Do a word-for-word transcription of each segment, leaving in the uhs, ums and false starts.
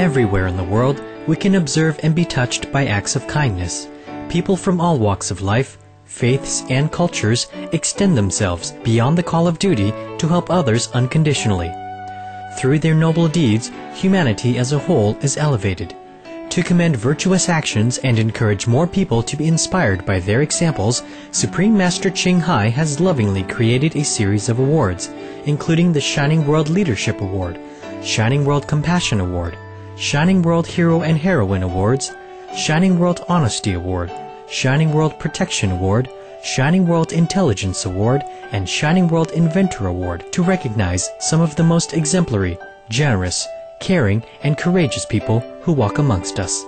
Everywhere in the world, we can observe and be touched by acts of kindness. People from all walks of life, faiths, and cultures extend themselves beyond the call of duty to help others unconditionally. Through their noble deeds, humanity as a whole is elevated. To commend virtuous actions and encourage more people to be inspired by their examples, Supreme Master Ching Hai has lovingly created a series of awards, including the Shining World Leadership Award, Shining World Compassion Award, Shining World Hero and Heroine Awards, Shining World Honesty Award, Shining World Protection Award, Shining World Intelligence Award, and Shining World Inventor Award to recognize some of the most exemplary, generous, caring, and courageous people who walk amongst us.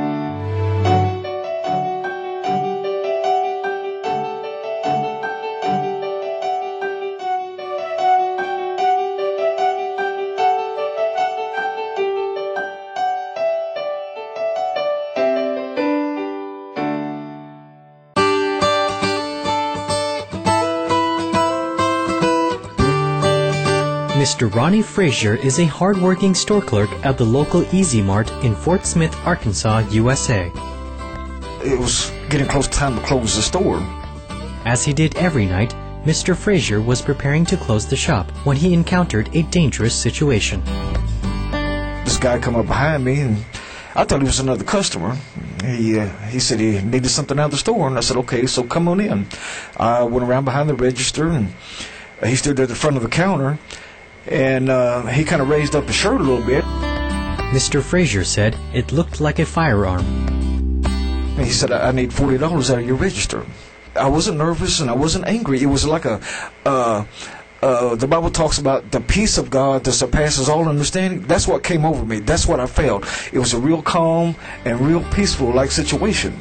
Mister Ronnie Frazier is a hard-working store clerk at the local Easy Mart in Fort Smith, Arkansas, U S A. It was getting close time to close the store. As he did every night, Mister Frazier was preparing to close the shop when he encountered a dangerous situation. This guy come up behind me, and I thought he was another customer. He uh, he said he needed something out of the store, and I said, okay, so come on in. I went around behind the register, and he stood at the front of the counter, and uh, he kind of raised up his shirt a little bit. Mister Frazier said it looked like a firearm. And he said, I need forty dollars out of your register. I wasn't nervous and I wasn't angry. It was like a, uh, uh, the Bible talks about the peace of God that surpasses all understanding. That's what came over me. That's what I felt. It was a real calm and real peaceful like situation.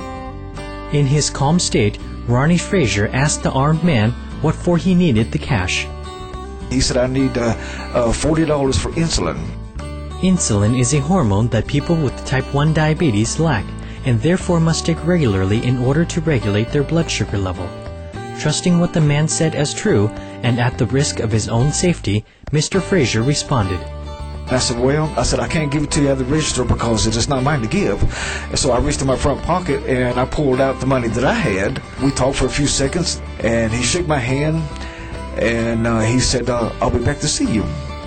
In his calm state, Ronnie Frazier asked the armed man what for he needed the cash. He said, I need uh, uh, forty dollars for insulin. Insulin is a hormone that people with type one diabetes lack, and therefore must take regularly in order to regulate their blood sugar level. Trusting what the man said as true, and at the risk of his own safety, Mister Frazier responded. I said, well, I said, I can't give it to you at the register because it is not mine to give. And so I reached in my front pocket and I pulled out the money that I had. We talked for a few seconds, and he shook my hand. And uh, he said, uh, I'll be back to see you.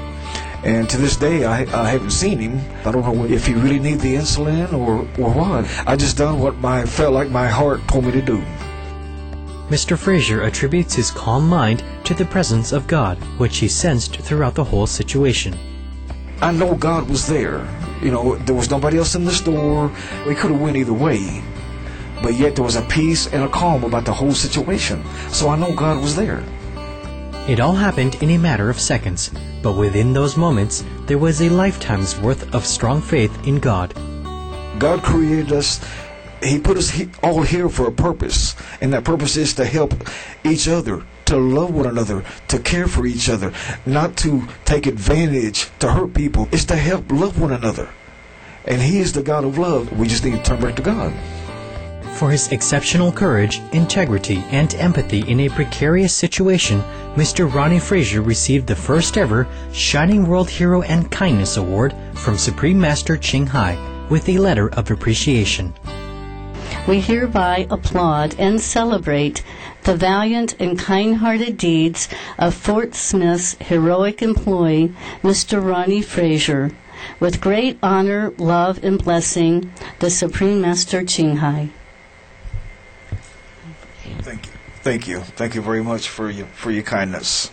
And to this day, I, I haven't seen him. I don't know if he really needs the insulin or, or what. I just done what my felt like my heart told me to do. Mister Frazier attributes his calm mind to the presence of God, which he sensed throughout the whole situation. I know God was there. You know, there was nobody else in the store. We could have went either way. But yet there was a peace and a calm about the whole situation. So I know God was there. It all happened in a matter of seconds, but within those moments, there was a lifetime's worth of strong faith in God. God created us. He put us he, all here for a purpose, and that purpose is to help each other, to love one another, to care for each other, not to take advantage, to hurt people. It's to help love one another. And He is the God of love. We just need to turn back to God. For his exceptional courage, integrity, and empathy in a precarious situation, Mister Ronnie Frazier received the first ever Shining World Hero and Kindness Award from Supreme Master Ching Hai with a letter of appreciation. We hereby applaud and celebrate the valiant and kind-hearted deeds of Fort Smith's heroic employee, Mister Ronnie Frazier. With great honor, love, and blessing, the Supreme Master Ching Hai. Thank you, thank you, thank you very much for your for your kindness,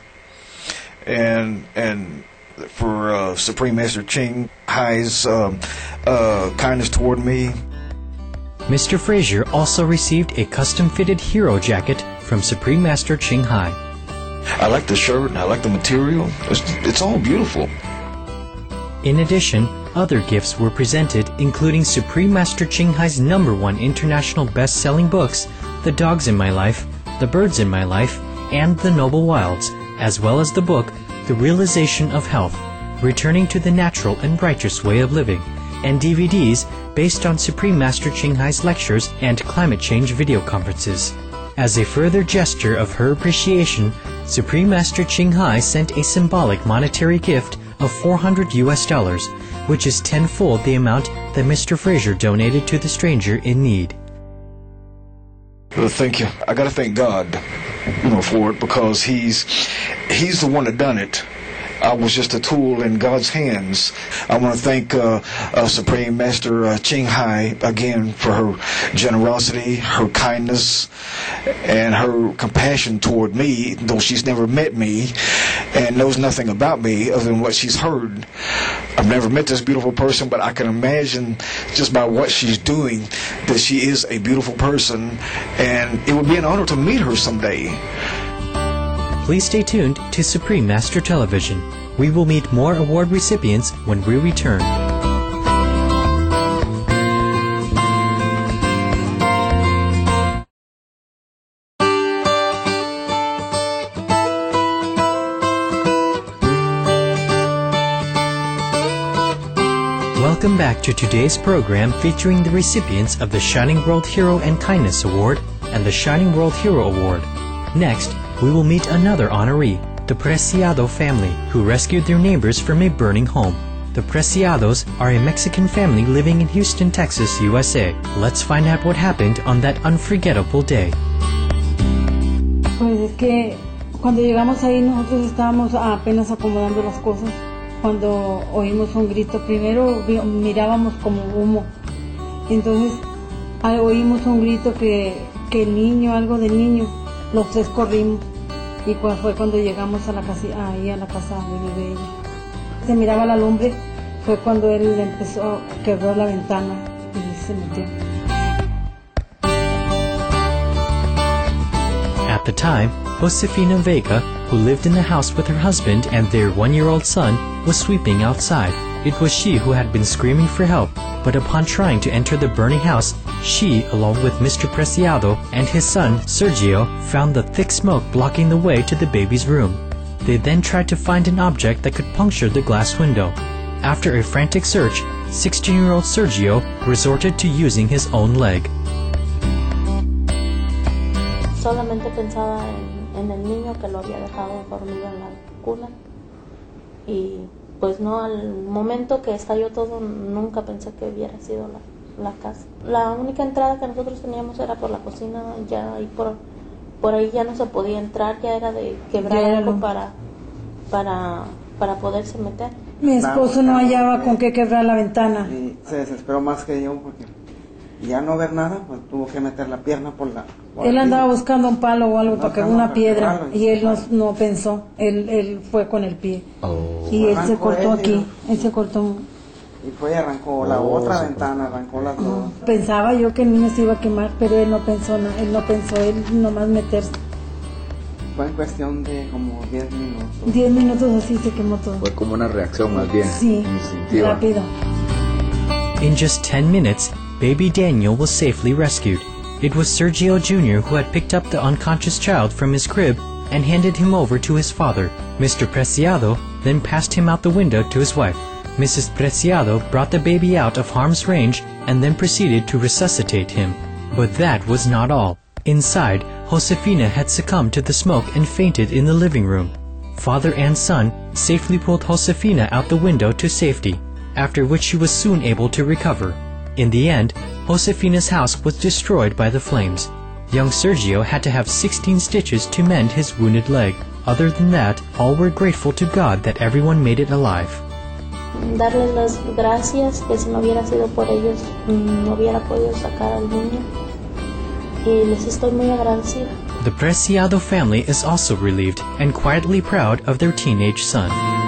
and and for uh, Supreme Master Ching Hai's um, uh, kindness toward me. Mister Frazier also received a custom-fitted hero jacket from Supreme Master Ching Hai. I like the shirt and I like the material. It's, it's all beautiful. In addition, other gifts were presented, including Supreme Master Ching Hai's number one international best-selling books, The Dogs in My Life, The Birds in My Life, and The Noble Wilds, as well as the book, The Realization of Health, Returning to the Natural and Righteous Way of Living, and D V Ds based on Supreme Master Ching Hai's lectures and climate change video conferences. As a further gesture of her appreciation, Supreme Master Ching Hai sent a symbolic monetary gift of four hundred U S dollars, which is tenfold the amount that Mister Fraser donated to the stranger in need. Well, thank you. I got to thank God, you know, for it, because he's he's the one that done it. I was just a tool in God's hands. I want to thank uh, uh, Supreme Master uh, Ching Hai again for her generosity, her kindness, and her compassion toward me, though she's never met me and knows nothing about me other than what she's heard. I've never met this beautiful person, but I can imagine just by what she's doing that she is a beautiful person, and it would be an honor to meet her someday. Please stay tuned to Supreme Master Television. We will meet more award recipients when we return. Welcome back to today's program featuring the recipients of the Shining World Hero and Kindness Award and the Shining World Hero Award. Next, we will meet another honoree, the Preciado family, who rescued their neighbors from a burning home. The Preciados are a Mexican family living in Houston, Texas, U S A. Let's find out what happened on that unforgettable day. Pues es que cuando llegamos ahí nosotros estábamos apenas acomodando las cosas. Cuando oímos un grito, primero vi, mirábamos como humo. Entonces oímos un grito que, que el niño, algo del niño, los tres corrimos. Y pues fue cuando llegamos a la casa, ahí a la casa de vive ella. Se miraba la lumbre, fue cuando él empezó, quebró la ventana y se metió. At the time, Josefina Vega, who lived in the house with her husband and their one-year-old son, was sweeping outside. It was she who had been screaming for help, but upon trying to enter the burning house, she, along with Mister Preciado and his son, Sergio, found the thick smoke blocking the way to the baby's room. They then tried to find an object that could puncture the glass window. After a frantic search, sixteen-year-old Sergio resorted to using his own leg. Solamente pensaba en, en el niño que lo había dejado dormido en la cuna. Y pues no, al momento que estalló todo, nunca pensé que hubiera sido la, la casa. La única entrada que nosotros teníamos era por la cocina, ya y por, por ahí ya no se podía entrar, ya era de quebrar algo para, para, para poderse meter. Mi esposo no hallaba con qué quebrar la ventana. Y se desesperó más que yo porque ya no ver nada, pues tuvo que meter la pierna por la... Por él aquí. andaba buscando un palo o algo, para que una piedra, y él no, Vale. no pensó, él, él fue con el pie. Oh. Y él se Arrancó cortó él, aquí, digo. él se cortó. Y fue y arrancó la Oh, otra sí, ventana, arrancó las dos. Pensaba yo que el niño se iba a quemar, pero él no pensó nada, él no pensó, él nomás meterse. Fue en cuestión de como diez minutos. Diez minutos así se quemó todo. Fue como una reacción más bien Sí, instintiva. rápido. In just ten minutes, baby Daniel was safely rescued. It was Sergio Junior who had picked up the unconscious child from his crib and handed him over to his father. Mister Preciado then passed him out the window to his wife. Missus Preciado brought the baby out of harm's range and then proceeded to resuscitate him. But that was not all. Inside, Josefina had succumbed to the smoke and fainted in the living room. Father and son safely pulled Josefina out the window to safety, after which she was soon able to recover. In the end, Josefina's house was destroyed by the flames. Young Sergio had to have sixteen stitches to mend his wounded leg. Other than that, all were grateful to God that everyone made it alive. Darles las gracias, que si no hubiera sido por ellos, no hubiera podido sacar al niño. Y les estoy muy agradecida. The Preciado family is also relieved and quietly proud of their teenage son.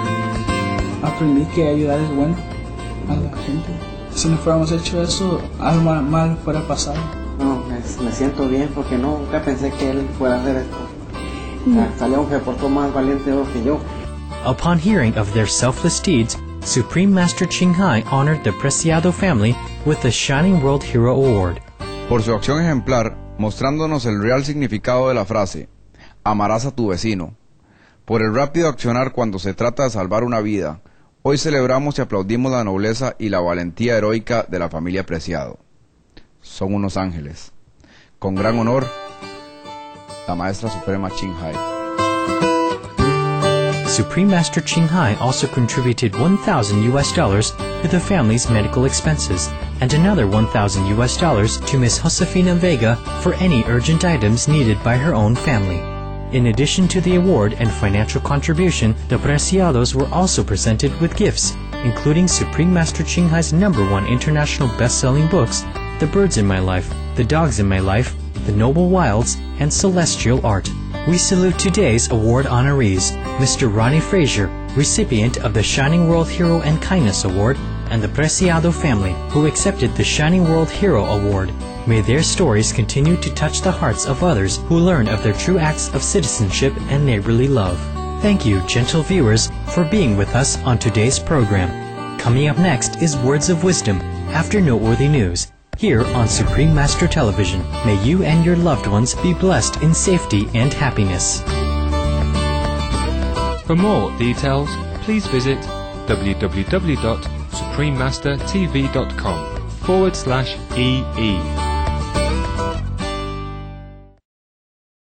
Aprendí que ayudar es bueno a la gente. Si no fuéramos hecho eso, algo mal, mal fuera pasado. No, me, me siento bien porque no, nunca pensé que él fuera a hacer esto. No. Salió que portó más valiente que yo. Upon hearing of their selfless deeds, Supreme Master Ching Hai honored the Preciado family with the Shining World Hero Award. Por su acción ejemplar, mostrándonos el real significado de la frase, amarás a tu vecino. Por el rápido accionar cuando se trata de salvar una vida, hoy celebramos y aplaudimos la nobleza y la valentía heroica de la familia Preciado. Son unos ángeles. Con gran honor, la Maestra Suprema Ching Hai. Supreme Master Ching Hai also contributed one thousand U S dollars to the family's medical expenses and another one thousand U S dollars to Miss Josefina Vega for any urgent items needed by her own family. In addition to the award and financial contribution, the Preciados were also presented with gifts, including Supreme Master Ching Hai's number one international best-selling books, The Birds in My Life, The Dogs in My Life, The Noble Wilds, and Celestial Art. We salute today's award honorees, Mister Ronnie Frazier, recipient of the Shining World Hero and Kindness Award, and the Preciado family, who accepted the Shining World Hero Award. May their stories continue to touch the hearts of others who learn of their true acts of citizenship and neighborly love. Thank you, gentle viewers, for being with us on today's program. Coming up next is Words of Wisdom, after noteworthy news, here on Supreme Master Television. May you and your loved ones be blessed in safety and happiness. For more details, please visit www.suprememastertv.com forward slash EE.